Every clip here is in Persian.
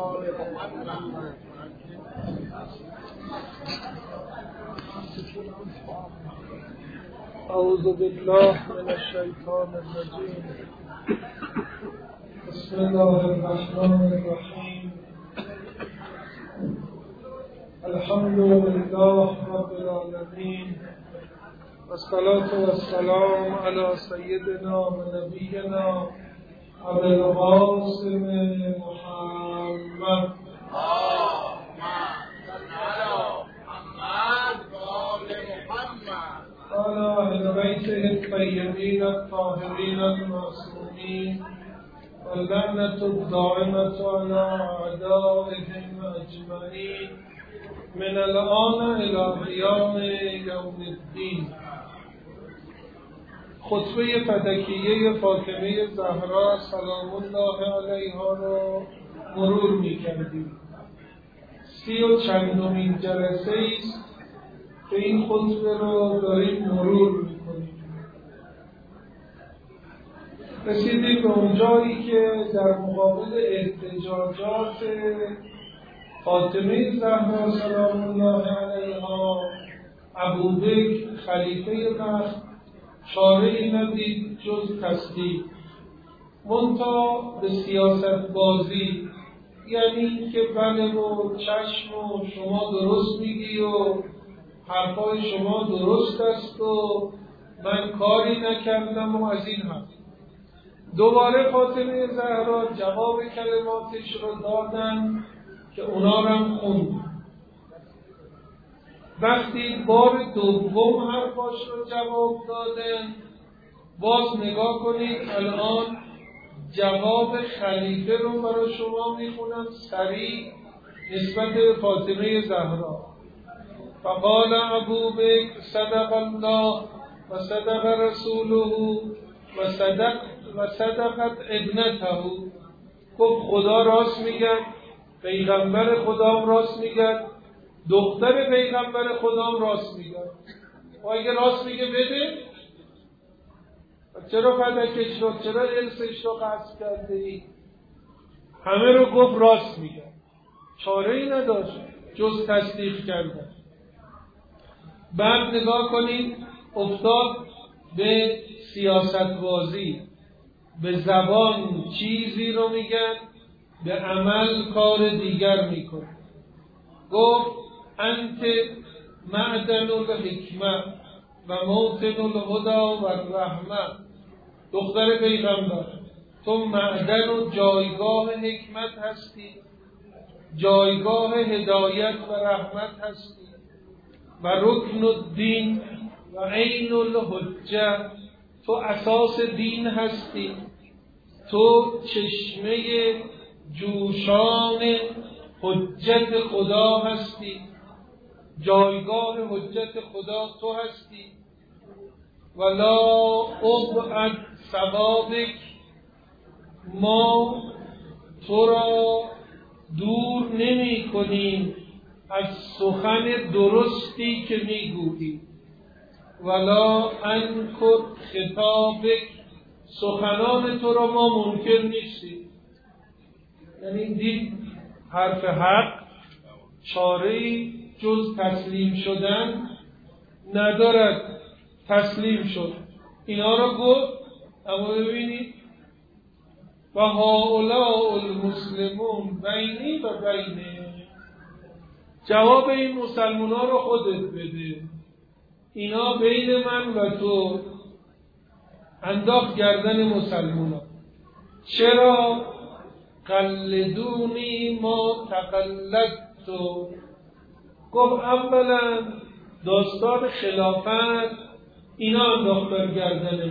آل محمد. اعوذ بالله من الشیطان الرجیم. بسم الله الرحمن الرحیم. الحمد لله رب العالمین والصلاة والسلام على سيدنا ونبينا أبي القاسم محمد وعلى أهل بيته الطيبين الطاهرين المعصومين واللعنة الدائمة على أعدائهم أجمعين من الآن إلى قيام يوم الدين. خطبه فدکیه فاطمه زهرا سلام الله علیها رو مرور می‌کردیم. 30 جلسه است که این خطبه رو داریم مرور می‌کنیم. رسیدیم به اونجایی که در مقابل احتجاجات فاطمه زهرا سلام الله علیها ابوبکر خلیفه وقت چاره‌ای ندید جز تصدیق، منتها به سیاست بازی، یعنی که بله و چشم و شما درست میگی و حرفای شما درست است و من کاری نکردم و از این هم. دوباره فاطمه زهرا جواب کلماتش رو دادن که اونا رو هم خوند. وقتی بار دوم حرفاش رو جواب دادن، باز نگاه کنید الان جواب خلیفه رو برای شما میخونم سریع نسبت به فاطمه زهرا. فقال ابوبکر صدق الله و صدق رسوله و صدقت ابنته. گفت خدا راست میگه، پیغمبر خدا راست میگه، دختر پیغمبر خدا راست میگه. و اگه راست میگه بده، چرا فدکش رو، چرا ارثش رو قصد کرده ای؟ همه رو گفت راست میگه، چاره ای نداشت جز تصدیق کردن. بعد نگاه کنید افتاد به سیاست بازی. به زبان چیزی رو میگن، به عمل کار دیگر میکنه. گفت انت معدن الحکمه و موطن الهدی و الرحمه. دختر پیغمبر، تو معدن و جایگاه حکمت هستی، جایگاه هدایت و رحمت هستی، و رکن الدین و عین الحجه. تو اساس دین هستی، تو چشمه جوشان حجت خدا هستی، جایگاه حجت خدا تو هستی. ولا ابعد ثوابک، ما تو را دور نمی کنیم از سخن درستی که می گویی. ولا انکر خطابک، سخنان تو را ما منکر نیستیم. یعنی دید حرف حق چاره‌ای جز تسلیم شدن ندارد، تسلیم شد. اینا را گفت. اما ببینید و هؤلاء المسلمون بینی و بینه، جواب این مسلمونا رو خودت بده، اینا بین من و تو. انداخت گردن مسلمونا. چرا؟ قلدونی ما تقلدتو. گفت اولا داستان خلافت اینا انداختن گردن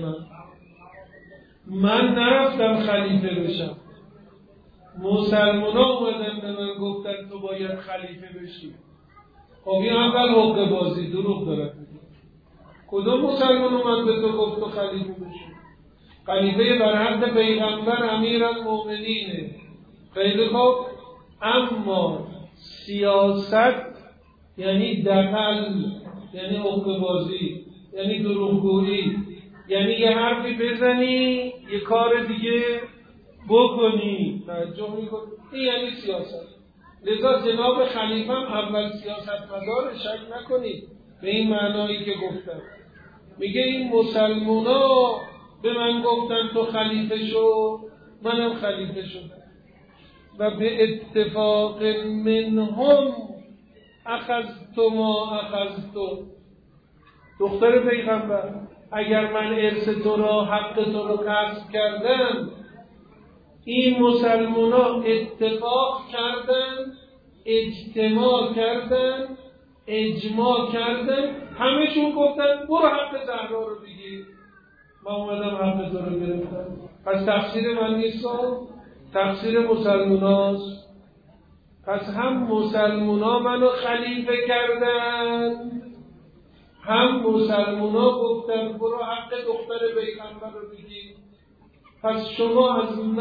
من نرفتم خلیفه بشم. مسلمونا اومدن به من گفتن تو باید خلیفه بشی. خب این اول حقه بازی، دروغ دارد میگه. کدوم مسلمان اومد به تو گفت تو خلیفه بشی؟ خلیفه بر حد پیغمبر امیرالمؤمنینه. خیلی خوب، اما سیاست یعنی دغل، یعنی حقه بازی، یعنی دروغگویی، یعنی یه حرفی بزنی یه کار دیگه بکنی. توجه میکنی؟ این یعنی سیاست. لذا جناب خلیفه هم اول سیاستمدار، شک نکنید به این معنایی که گفتم. میگه این مسلمونا به من گفتن تو خلیفه شو، منم خلیفه شدم و به اتفاق منهم اخذت ما اخذت. دختر پیغمبر، اگر من ارث تو را، حق تو را کسب کردم، این مسلمونا اتفاق کردن، اجتماع کردن، اجماع کردن، همه‌شون گفتن برو حق زهرا رو بگیر. من اومدم حق تو رو گرفتم. پس تقصیر من نیست، تقصیر مسلموناست. پس هم مسلمونا منو خلیفه کردن، هم مسلمونا گفتن برو حق دختر پیغمبر رو بگیر. پس شما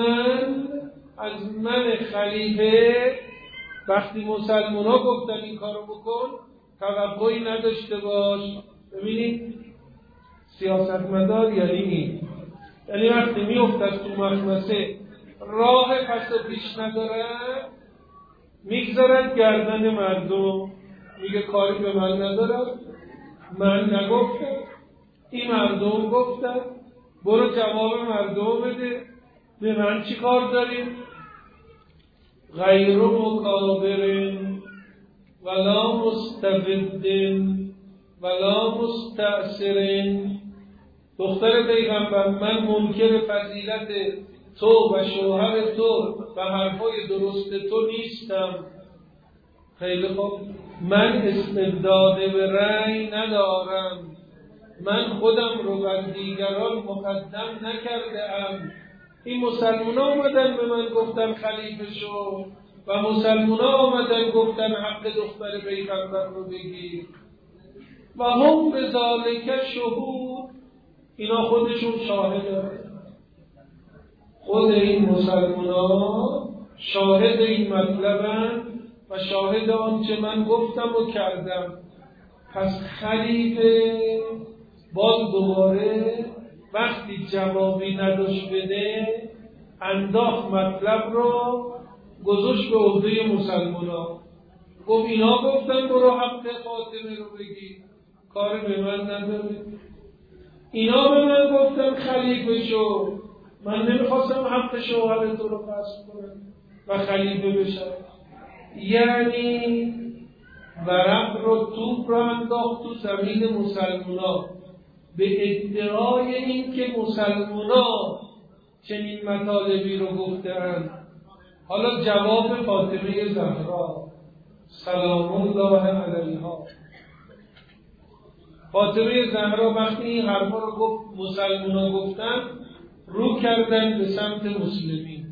از من خلیفه وقتی مسلمونا گفتن این کارو بکن توقعی نداشته باش. ببینید سیاستمدار یعنی این، یعنی وقتی میافتد تو مخمسه راه پس و پیش نداره، میگذارد گردن مردم، میگه کاری به من ندارد، من نگفتم، این مردم گفتن، برو جواب مردم بده، به من چی کار داریم؟ غیر مکابر ولا مستبد ولا مستأثر. دختر پیغمبر، من منکر فضیلت تو و شوهر تو و حرفای درست تو نیستم. خیلی خوب، من استبداد به رأی ندارم، من خودم رو بر دیگران مقدم نکرده ام. این مسلمونا آمدن به من گفتن خلیفه شو و مسلمونا آمدن گفتن حق دختر پیغمبر رو بگیر و هم به ذالک شهود. اینا خودشون شاهده، خود این مسلمونا شاهد این مطلبن و شاهد آنچه من گفتم و کردم. پس خلیفه باز دوباره وقتی جوابی نداشت بده، انداخت مطلب رو گذاشت به عهده مسلمونا. گفت اینا گفتن برو حق فاطمه رو بگی، کار به من نداره. اینا به من گفتن خلیفه شو، من نمیخواستم حق شوهر تو رو غصب کنم و خلیفه بشم. یعنی ورق رو، توپ رو انداخت تو زمین مسلمونا به ادعای این که مسلمونا چنین مطالبی رو گفتند. حالا جواب فاطمه زهرا سلام الله علیها. فاطمه زهرا وقتی این حرفا رو گفت، مسلمونا گفتن، رو کردن به سمت مسلمین.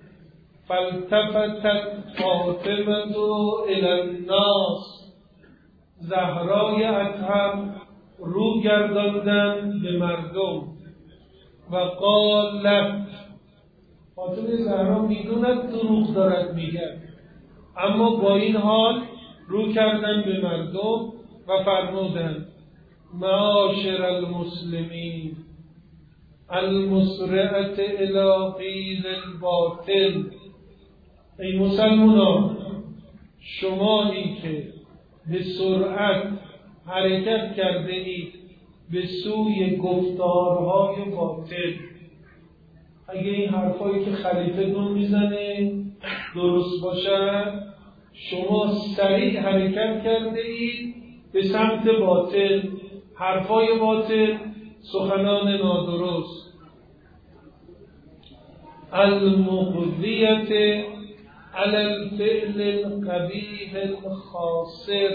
فالتفتت فاطمه الی الناس، زهرای اطهر رو گرداندن به مردم و قالت، فاطمه زهرا میدوند دروغ دارد میگه، اما با این حال رو کردن به مردم و فرمودند معاشر المسلمین المسرعة الی قیل الباطل. ای مسلمانان، شمایی که به سرعت حرکت کرده اید به سوی گفتارهای باطل. اگه این حرفایی که خلیفه دون میزنه درست باشد، شما سریع حرکت کرده اید به سمت باطل، حرفای باطل، سخنان نادرست. المقضیت علی الفعل القبیح الخاسر.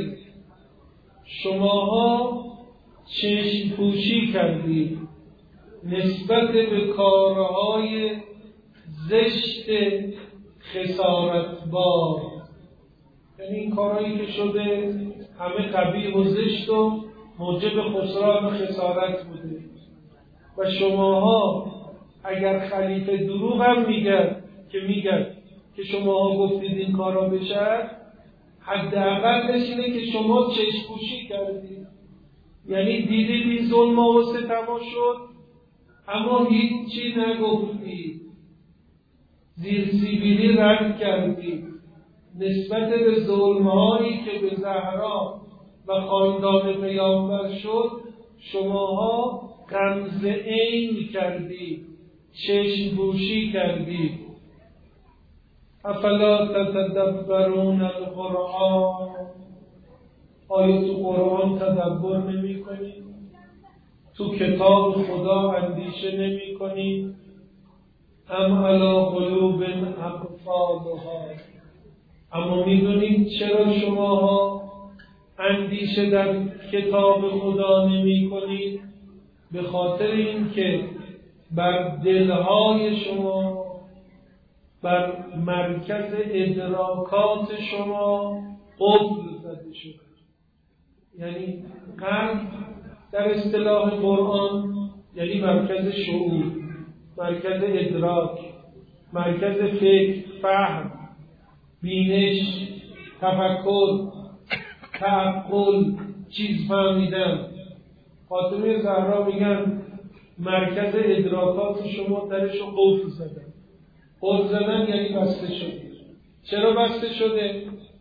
شماها چشم پوشی کردید نسبت به کارهای زشت خسارتبار. یعنی این کارهایی که شده همه قبیح و زشت و موجب خسران و خسارت بوده و شماها اگر خلیفه دروغ هم میگه که شماها گفتید این کارا بشه، حداقلش اینه که شما چشم پوشی کردید. یعنی دیدید این ظلم و ستم شد اما هیچی نگفتید. زیر سیبیلی رد کردید. نسبت به ظلم‌هایی که به زهرا و خاندان پیامبر شد شماها غمزه عین کردید، چشم پوشی کردید. افلا تتدبرون القرآن، آیا تو قرآن تدبر نمی کنید؟ تو کتاب خدا اندیشه نمی کنید؟ ام علی قلوب اقفالها، اما میدونید چرا شماها اندیشه در کتاب خدا نمی کنید؟ به خاطر اینکه بر دلهای شما، بر مرکز ادراکات شما قفل زده شده. یعنی قلب در اصطلاح قرآن یعنی مرکز شعور، مرکز ادراک، مرکز فکر، فهم، بینش، تفکر، تعقل، چیز فهمیدن. فاطمه زهرا میگن مرکز ادراکات شما درش رو قفل زدن. قفل زدن یعنی بسته شده. چرا بسته شده؟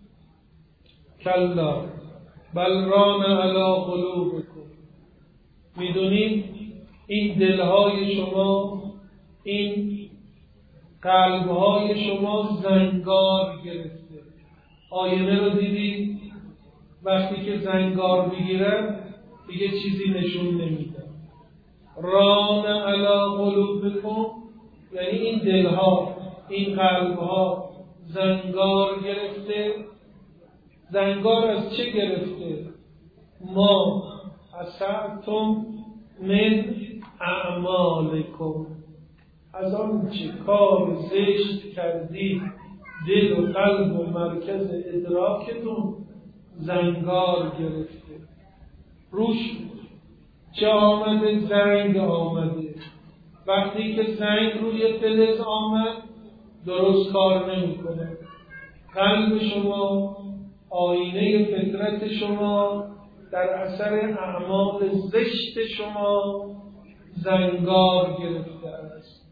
کلا بل ران علی قلوبکم. میدونید این دلهای شما، این قلبهای شما زنگار گرفته. آینه رو دیدید؟ وقتی که زنگار بگیرن دیگه چیزی نشون نمیدن. ران علی قلوبکم یعنی این دلها، این قلبها زنگار گرفته. زنگار از چه گرفته؟ ما اسعتم من اعمالکم، از آن چه کار زشت کردید دل و قلب و مرکز ادراکتون زنگار گرفته. روش چه آمده؟ زنگ آمده. وقتی که زنگ روی فلز آمد درست کار نمی‌کنه. قلب شما، آینه فطرت شما در اثر اعمال زشت شما زنگار گرفته است.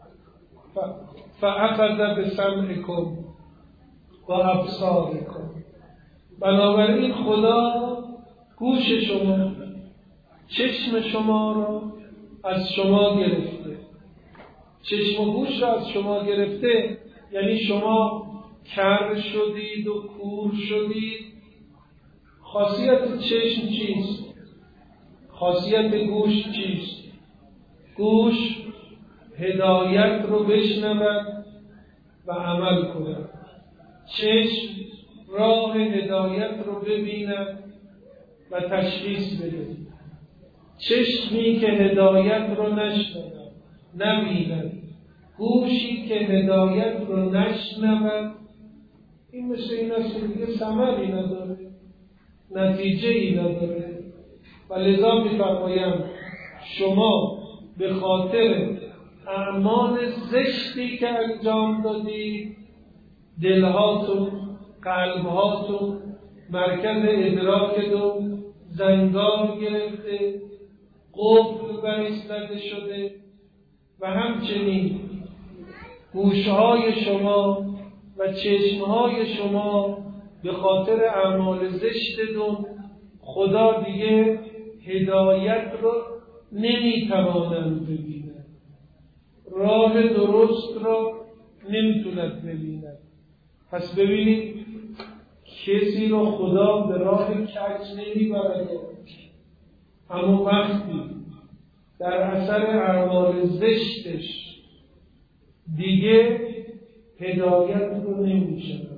فأخذ بسمعکم و ابصارکم، بنابراین خدا گوش شما، چشم شما را از شما گرفته. چشم و گوش را از شما گرفته یعنی شما کر شدید و کور شدید. خاصیت چشم چیست؟ خاصیت گوش چیست؟ گوش هدایت رو بشنود و عمل کند. چشم راه هدایت رو ببیند و تشخیص بده. چشمی که هدایت رو نشنود، نبیند، گوشی که هدایت رو نشنود، این مثل این است که دیگه ثمری نداره، نتیجه ای نداره. و لذا می‌فرمایم شما به خاطر اعمال زشتی که انجام دادید دلهاتون، قلبهاتون، مرکز ادراکتون زنگار گرفته، قفل بایستاده شده و همچنین گوشهای شما و چشمهای شما به خاطر اعمال زشتتون خدا دیگه هدایت رو نمیتوانند ببینند، راه درست را نمیتوند ببیند. پس ببینید کسی رو خدا به راه کج نمیبرد، اما وقتی در اثر اعمال زشتش دیگه هدایت رو نمیشند،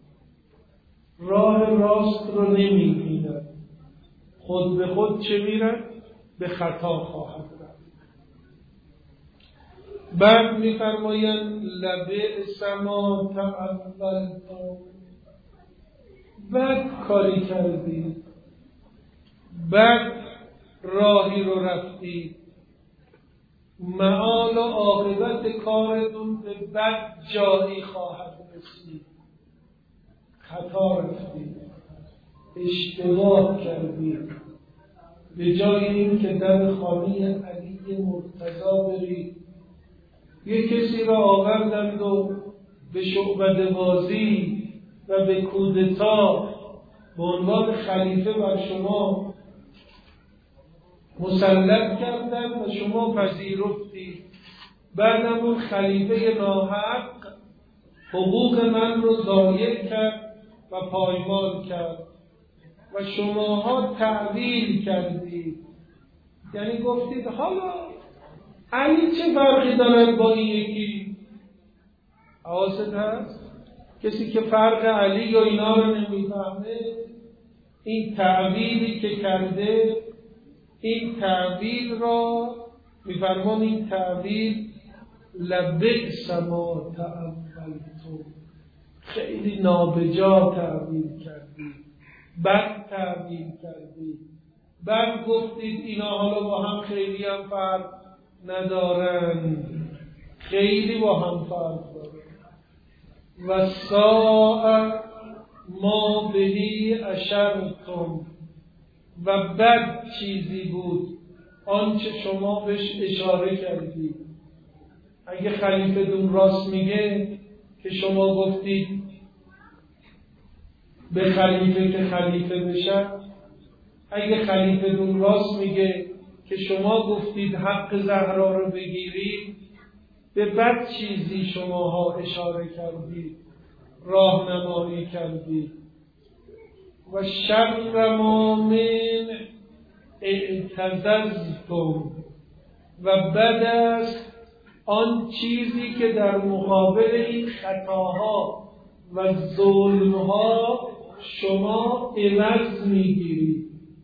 راه راست رو نمیبیند، خود به خود چه میرن؟ به خطا خواهد رفت. بعد میفرمایند لبئس ما تعملتم، بد کاری کردید، بد راهی رو رفتید، معال و عاقبت کارتون به بد جایی خواهد رسید. خطا رفتید، اشتباه کردید. به جای این که در خانه علی مرتضی برید یک کسی را آوردند و به شعبده بازی و به کودتا به عنوان خلیفه بر شما مسلط کردند و شما پذیرفتید. بعدم اون خلیفه ناحق حقوق من رو ضایع کرد و پایمال کرد و شماها تعویل کردید، یعنی گفتید حالا علی چه فرقی دارد با این یکی؟ حواست هست؟ کسی که فرق علی یا اینا رو نمیفهمه، این تعویلی که کرده، این تعویل را میفرمان این تعویل لبئس ما تأولتم، خیلی نابجا تعویل کردید، بد تعویل کردید. بعد گفتید اینا حالا با هم خیلی هم فرق ندارن، خیلی با هم فرق دارن. و ساء ما بهی اشرتم، و بد چیزی بود آنچه شما بهش اشاره کردید. اگه خلیفه دون راست میگه که شما گفتید به خلیفه که خلیفه بشه، اگه خلیفه دون راست میگه که شما گفتید حق زهرا رو بگیرید، به بد چیزی شماها اشاره کردید، راهنمایی کردید. و شر ما من اعتززتم، و بد است آن چیزی که در مقابل این خطاها و ظلمها شما عوض میگیرید.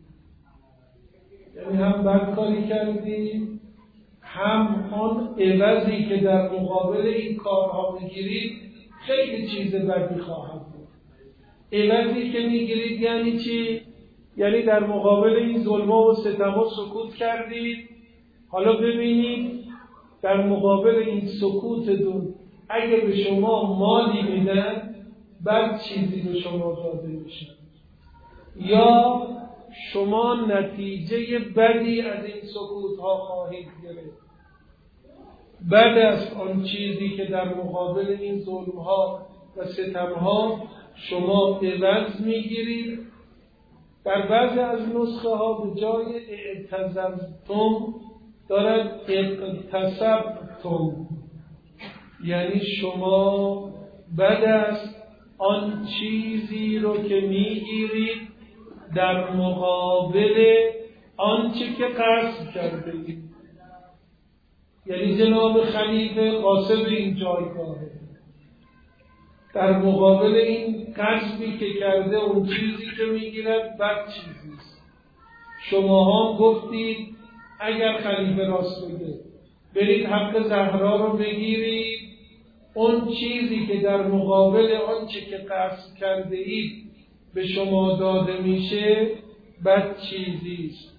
یعنی هم بد کاری کردید، هم آن عوضی که در مقابل این کارها میگیرید خیلی چیز بدی خواهد بود. عوضی که میگیرید یعنی چی؟ یعنی در مقابل این ظلم‌ها و ستم‌ها سکوت کردید. حالا ببینید در مقابل این سکوتتون اگه به شما مالی میدن، بعد چیزی به شما داده میشه، یا شما نتیجه بدی از این سکوت‌ها خواهید گرفت. بعد از آن چیزی که در مقابل این ظلم‌ها و ستم‌ها شما عوض میگیرید. در بعضی از نسخه ها به جای اعتززتم دارد اقتصبتم، یعنی شما بعد از آن چیزی رو که میگیرید در مقابل آنچه که قصد کرده اید. یعنی جناب خلیفه قاصد این جایگاهه، در مقابل این قصدی که کرده اون چیزی که میگیرد بد چیزیست. شماها گفتید اگر خلیفه راست بگه برید حق زهرا رو بگیرید، اون چیزی که در مقابل آنچه که قصد کرده اید به شما داده میشه بد چیزیست.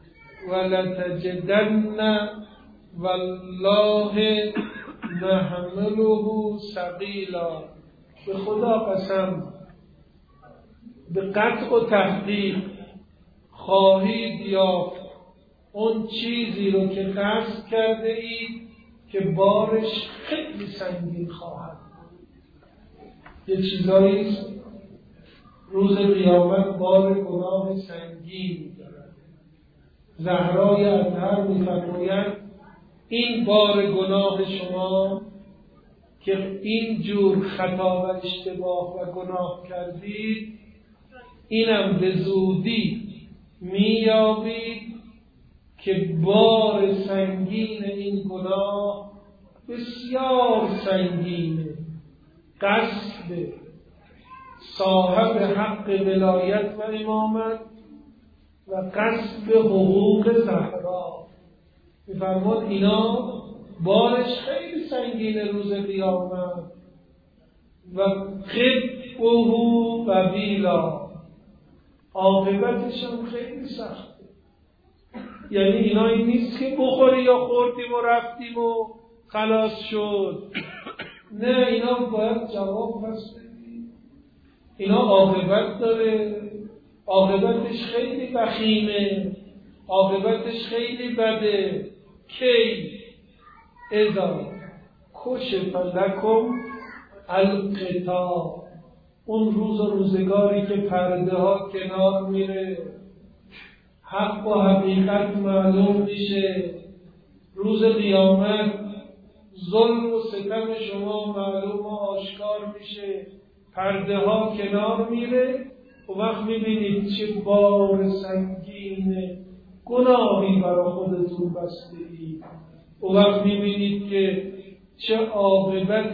ولتجدن والله نحمله ثقیلا، به خدا قسم به قطع و تحقیق خواهید یافت اون چیزی رو که قصد کرده اید که بارش خیلی سنگین خواهد. یه چیزایی روز قیامت بار گناه سنگین دارد. زهرای اطهر می‌فرماید این بار گناه شما که این جور خطا و اشتباه و گناه کردید، اینم به زودی میابید که بار سنگین این گناه بسیار سنگینه. قصد صاحب حق ولایت و امامت و قصد حقوق زهرا، می‌فرماد اینا بارش خیلی سنگینه روز قیامت. و خبه و بیلا، عاقبتش هم خیلی سخته. یعنی اینا این نیست که بخوری یا خوردیم و رفتیم و خلاص شد. نه، اینا باید جواب پس بدیم. اینا عاقبت داره، عاقبتش خیلی وخیمه، عاقبتش خیلی بده. کی؟ اذا کشف لکم الغطاء، اون روز و روزگاری که پرده ها کنار میره، حق و حقیقت معلوم میشه، روز قیامت ظلم و ستم شما معلوم و آشکار میشه، پرده ها کنار میره، و وقت میبینید چه بار سنگین گناهی برای خودتون بسته اید، و وقت میبینید که چه عاقبت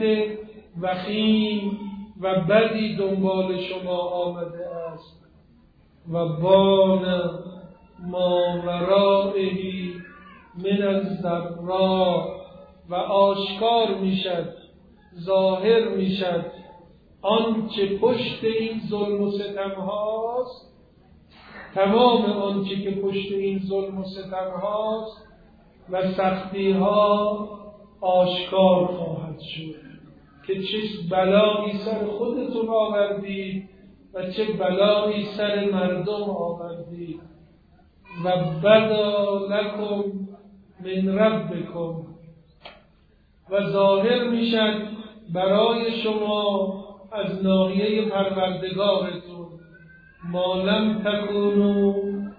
وخیم و بدی دنبال شما آمده است. و بان ما ورائهی من الضراء، و آشکار میشد، ظاهر میشد آنچه پشت این ظلم و ستم هاست، تمام آنچه که پشت این ظلم و ستم هاست و سختی ها آشکار خواهد شد که چه بلایی سر خودتون آوردید و چه بلایی سر مردم آوردید. و بدا لکم من ربکم، و ظاهر میشد برای شما از ناحیه پروردگارتون ما لم تکونوا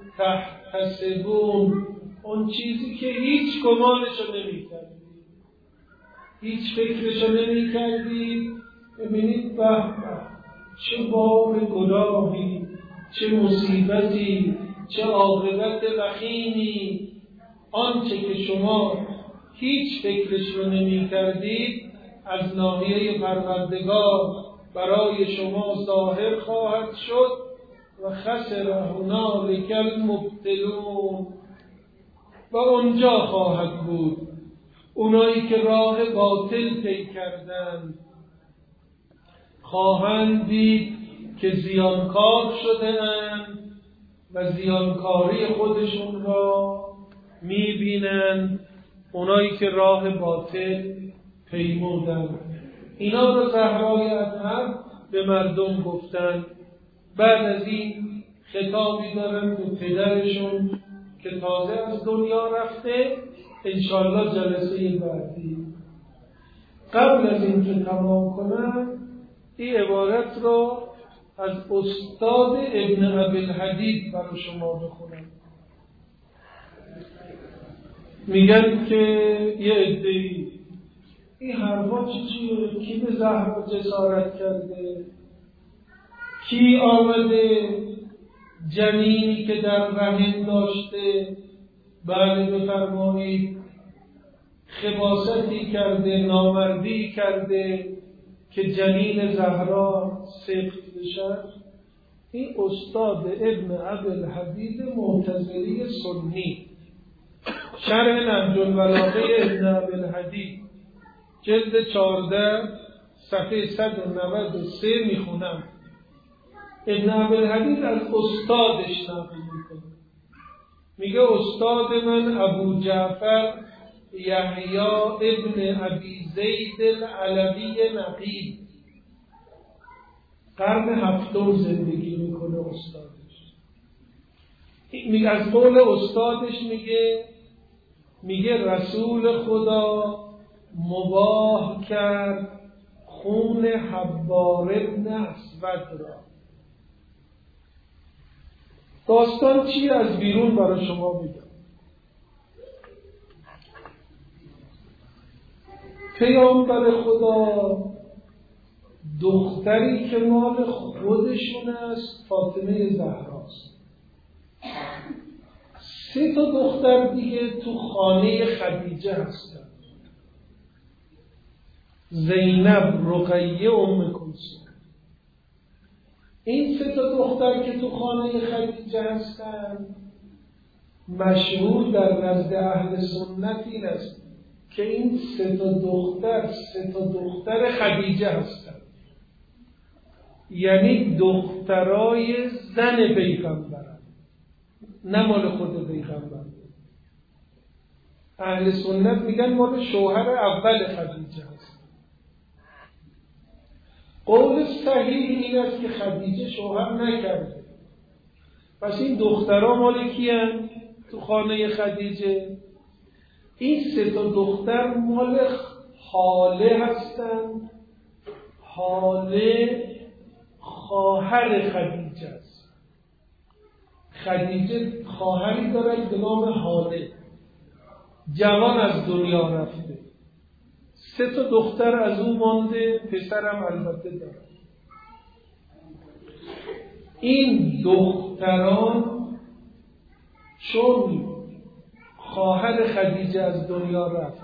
تحتسبون، اون چیزی که هیچ گمانشو نمی کردید، هیچ فکرشو نمی کردید. ببینید به چه بار گناهی، چه مصیبتی، چه عاقبت وخیمی، آنچه که شما هیچ فکرش رو نمی کردید از ناحیه پروردگار برای شما ظاهر خواهد شد. و خسر هنالک المبطلون، و اونجا خواهد بود اونایی که راه باطل طی کردند، خواهند دید که زیانکار شده اند و زیانکاری خودشون را میبینند. اونایی که راه باطل پیمودند، اینا رو زهرای اطهر به مردم گفتند. بعد از این خطابی دارن به پدرشون که تازه از دنیا رفته، انشالله جلسه بعدی. قبل از این که تمام کنم این عبارت رو از استاد ابن ابی‌الحدید برای شما بخونم. میگن که یه عده‌ای این حرفا چیه؟ کی به زهرا جسارت کرده؟ کی آمده جنینی که در رحم داشته بله بفرمایید خباثتی کرده، نامردی کرده که جنین زهرا سقط بشد؟ این استاد ابن ابی‌الحدید معتزلی سنی، شرح نهج البلاغه ابن ابی‌الحدید جلد 14 صفحه 193 میخونم. ابن ابی‌الحدید از استادش نقل میکنه، میگه استاد من ابو جعفر یحیی ابن ابی زید العلوی نقیب، قرن هفتم زندگی میکنه استادش. میگه از قول استادش میگه رسول خدا مباح کرد خون حبار ابن اسود را. داستان چیه؟ از بیرون برای شما میگم. پیامبر خدا دختری که مال خودشون است فاطمه زهراست، 3 دختر دیگه تو خانه خدیجه هستن، زینب، رقیه، ام کلثوم. این 3 دختر که تو خانه خدیجه هستن مشهور در نزد اهل سنت این است که این 3 دختر خدیجه هستن، یعنی دخترای زن پیغمبرن، نه مال خود پیغمبر. اهل سنت میگن مال شوهر اول خدیجه هست. قول صحیح این است که خدیجه شوهر نکرده، پس این دخترها مال کیان تو خانه خدیجه؟ این 3 دختر مال حاله هستند. حاله خواهر خدیجه است. خدیجه خواهری دارد به نام حاله، جوان از دنیا رفته، 3 دختر از او مانده، پسرم البته دارد. این دختران چون خواهر خدیجه از دنیا رفت،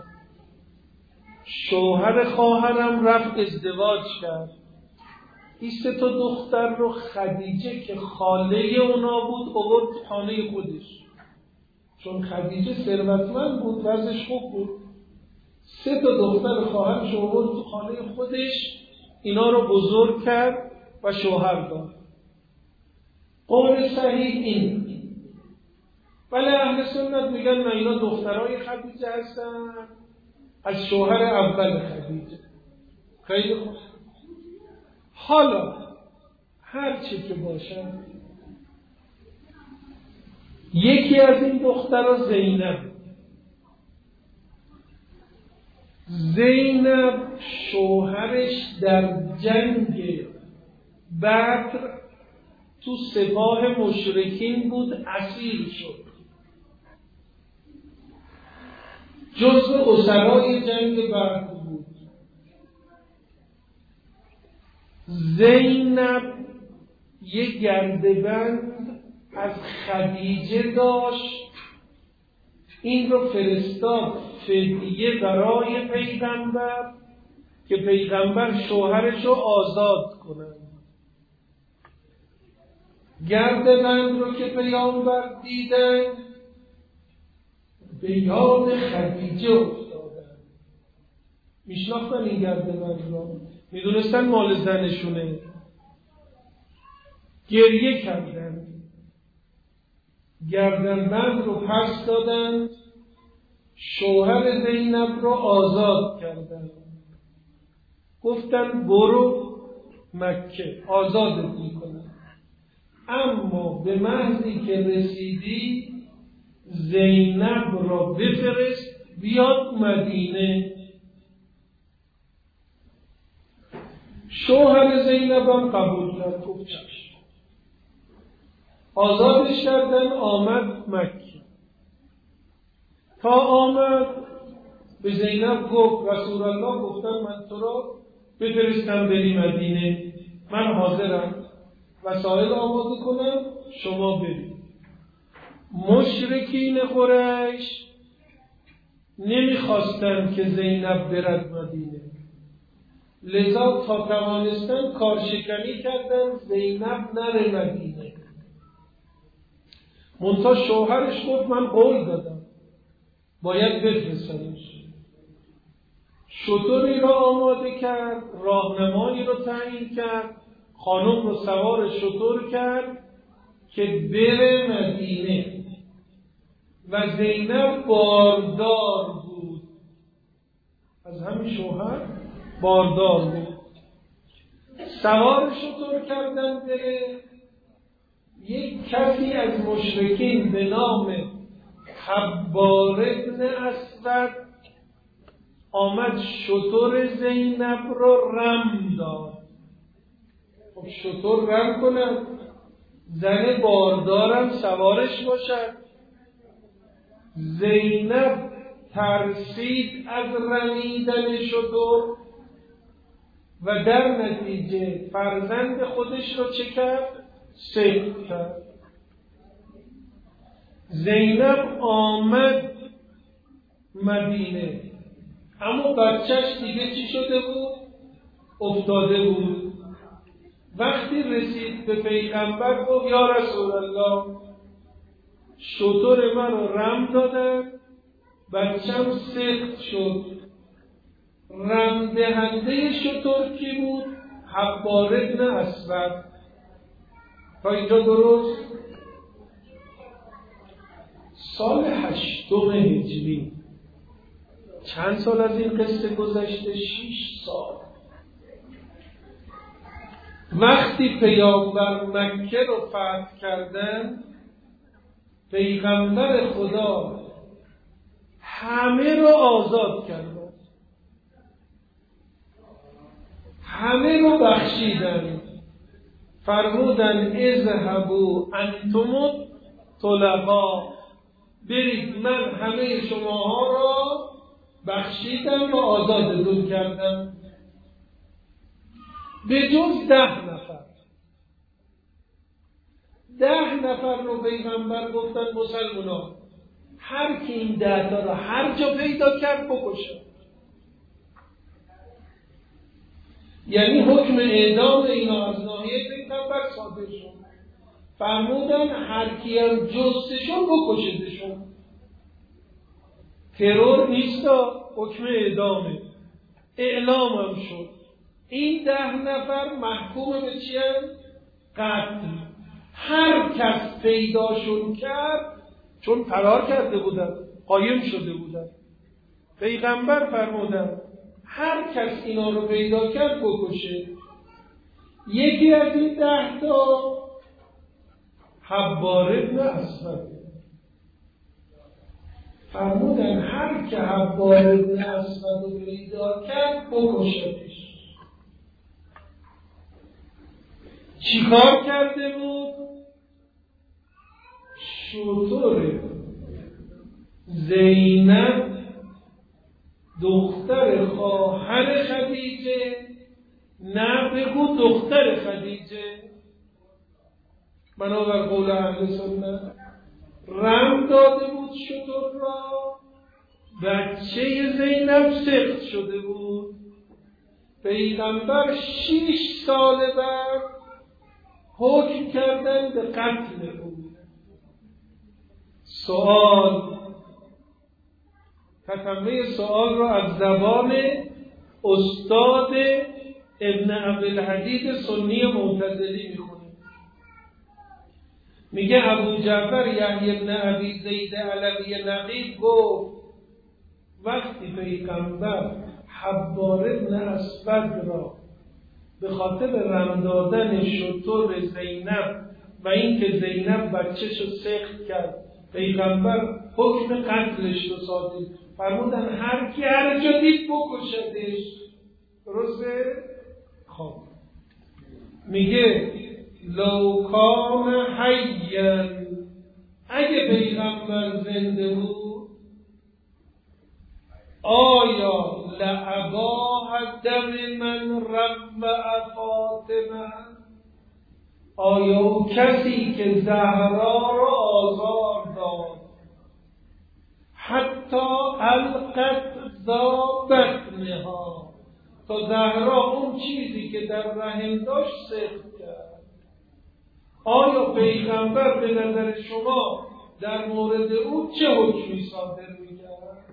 شوهر خواهرم رفت ازدواج کرد، این 3 دختر رو خدیجه که خاله اونا بود آورد خانه خودش. چون خدیجه ثروتمند بود، وضعش خوب بود، 3 دختر خواهرش آورد تو خانه خودش، اینا رو بزرگ کرد و شوهر داد. قول صحیح این. ولی اهل سنت میگن نه، اینا دخترای خدیجه هستن، از شوهر اول خدیجه. خیلی خوب. حالا هر چی که باشن، یکی از این دخترها زینب شوهرش در جنگ بدر تو سپاه مشرکین بود، اسیر شد، جزو اسرای جنگ بدر بود. زینب یک گردبند از خدیجه داشت، این رو فرستاد فدیه برای پیغمبر که پیغمبر شوهرش رو آزاد کنند. گردبند رو که پیامبر دیدن به یاد خدیجه افتادن. میشناختن این گردبند رو، میدونستن مال زنشونه، گریه کردن، گردنبند رو پس دادن، شوهر زینب رو آزاد کردن، گفتن برو مکه آزادت میکنن، اما به محضی که رسیدی زینب را بفرست بیاد مدینه. شوهر زینب هم قبول کرد، گفت چشم. آزادش کردن، آمد مکه. تا آمد به زینب گفت رسول الله گفتن من تو را بفرستم بری مدینه، من حاضرم وسایل آماده کنم شما برید. مشرکین قریش نمیخواستن که زینب برد مدینه، لذا تا توانستن کارشکنی کردن زینب نره مدینه. منتها شوهرش گفت من قول دادم باید بفرستمش. شتری را آماده کرد، راهنمایی را تعیین کرد، خانم رو سوار شتر کرد که بره مدینه و زینب باردار بود، از همین شوهر باردار بود. سوار شتر کردن بره. یک کسی از مشرکین به نام حبار ابن اسود آمد شتر زینب رو رم داد. خب شتر رم کند، زن باردارم سوارش باشد. زینب ترسید از رمیدن شتر و در نتیجه فرزند خودش رو چه کرد؟ سقط کرد. زینب آمد مدینه، اما بچهش دیگه چی شده بود؟ افتاده بود. وقتی رسید به پیغمبر گفت یا رسول الله شتر من رو رم دادن، بچم سقط شد. رم دهنده شتر کی بود؟ حبار ابن اسود. تا اینجا درست؟ سال 8 هجری، چند سال از این قصه گذشته؟ 6 سال. وقتی پیامبر مکه رو فتح کردن، پیغمبر خدا همه رو آزاد کردن. همه رو بخشیدن. فرمودن اذهبوا انتم طلقا، برید من همه شماها را بخشیدم و آزادتون کردم به جز 10 نفر. 10 نفر رو پیغمبر گفتن مسلمانان هر کی این 10 تا رو هر جا پیدا کرد بکشه. یعنی حکم اعدام اینا از ناحیه پیغمبر صادر شد. فرمودن هر کی هم جستشون بکشدشون. ترور نیست، حکم اعدامه. اعلام هم شد. این 10 نفر محکوم به چیه؟ قتل. هر کس پیداشون کرد، چون فرار کرده بودن، قایم شده بودن، پیغمبر فرمودن هر کس اینا رو پیدا کرد بکشه. یکی از این 10 تا حبار ابن اسود. فرمودن هر که حبار ابن اسود رو پیدا کرد بکشتش. چی کار کرده بود؟ شتر زینب دختر خواهر خدیجه، نه بگو دختر خدیجه، بنابر قول اهل سنت رم داده بود شتر را. بچه زینب سقط شده بود. پیغمبر 6 سال بعد حکم کردن به قتل او. سوال، تتمه سوال را از زبان استاد ابن عبدالحدید سنی معتزلی میخونیم. میگه ابو جعفر یحیی ابن ابی زید علوی نقیب گفت وقتی پیغمبر حبار ابن اسود را به خاطر رم دادن شتر زینب و اینکه زینب بچه‌شو سقط کرد، پیغمبر حکم قتلش رو صادر فرمودن هر کی هر جا دید بکشدش. درسته؟ خب میگه لو کان حیا، اگه پیغمبر زنده بود آیا لعباه دم من رفع فاطمه، آیا او کسی که زهرا را آزار داد حتی القت ذا بطنها، تا زهرا اون چیزی که در رحم داشت سقط کرد، آیا پیغمبر به نظر شما در مورد او چه حکمی صادر می‌کرد؟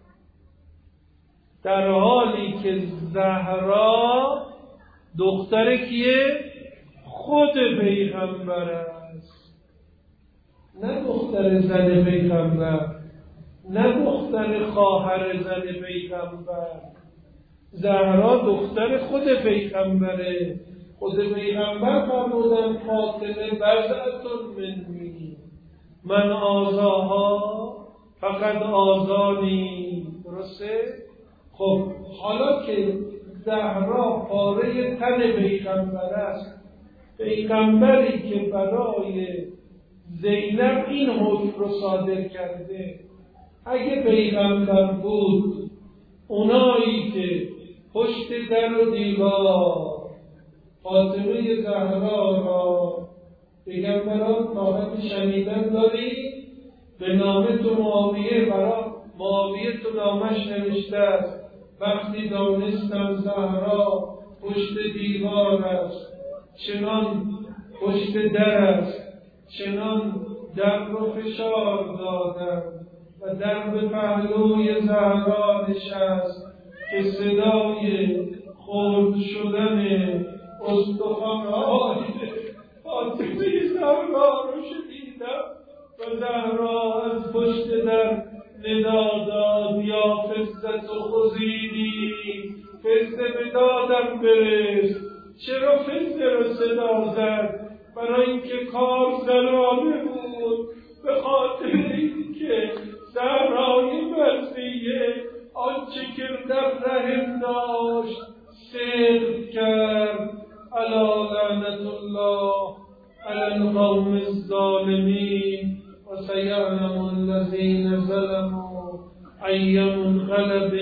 در حالی که زهرا دختر کیه؟ خود پیغمبر است، نه دختر زن پیغمبر، نه دختر خواهر زن پیغمبر. زهرا دختر خود پیغمبره. خود پیغمبر فرمودن فاطمه بضعة منی، من آزاها فقط آزانی. درسته؟ خب حالا که زهرا پاره تن پیغمبر است، پیغمبری که برای زینب این حکم رو صادر کرده، اگه پیغمبر بود اونایی که پشت در و دیوار فاطمه زهرا را پیغمبران طاقت شنیدن داری؟ به نامه تو معاویه، برای معاویه تو نامش نوشته است وقتی دانستم زهرا پشت دیوار است، چنان پشت در است، چنان در رو فشار دادم و در به پهلوی زهرا نشست که صدای خرد شدن استخوان‌های فاطمه زهرا رو شنیدم و زهرا از پشت در ندا داد یا فزت و خزینی، فزه به دادم برس. چرا فزه رو صدا زد؟ برای اینکه کار زنانه بود، به خاطر اینکه زهرای مرضیه آنچه که در رحم داشت سقط کرد. الله على القوم الظالمين وسيعلم الذين ظلموا أي منقلب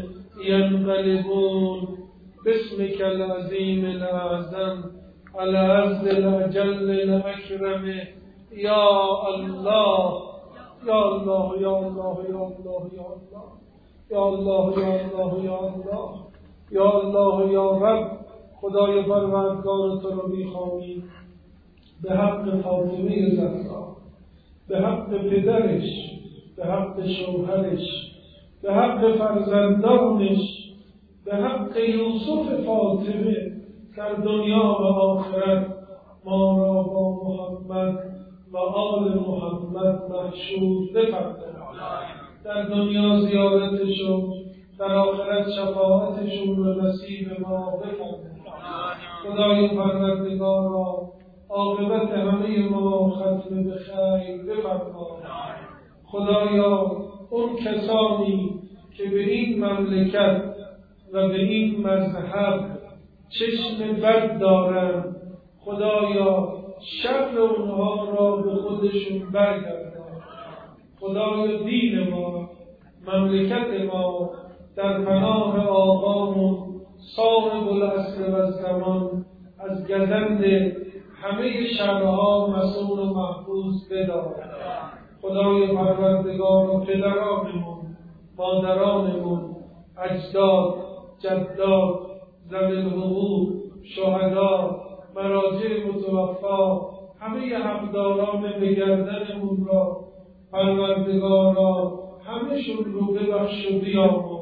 ينقلبون باسمك العظيم الأعظم على عز الأجل الأكرم يا الله يا الله يا الله يا الله يا الله يا الله يا الله يا الله یا رب. خدای پروردگار تو رو می‌خوانیم به حق فاطمه زهرا، به حق پدرش، به حق شوهرش، به حق فرزندانش، به حق یوسف فاطمه در دنیا و آخرت ما را با محمد و آل محمد محشور بفرمای. در دنیا زیارتشون، در آخرت شفاعتشون رو نصیب ما بفرمای. خدای پروردگارا عاقبت همه ما ختم به خیر بفرمای. خدایا اون کسانی که به این مملکت و به این مذهب چشم بد دارند، خدایا شر اونها را به خودشون برگردان. خدایا دین ما، مملکت ما در پناه آقامون صاحب العصر و الزمان از گزند همه شرها مسئول و محفوظ بدار. خدای پروردگار و پدرانمون، مادرانمون، اجداد، جداد، ذوی الحقوق، شهدا، مراجع متوفا، همه حقداران به گردنمون را پروردگارا همه‌شون رو ببخش و بیامرز.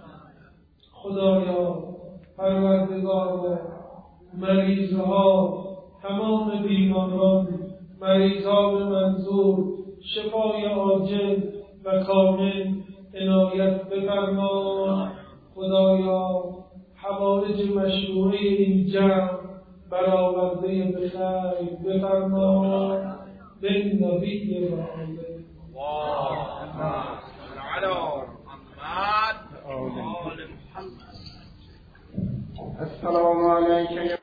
خدایا پروردگارا مریضها، تمام بیماران، مریضان منظور شفای عاجل و کامل عنایت بفرما. خدایا حوائج مشروعه این جمع برآورده به خیر بفرما. به نبی و آله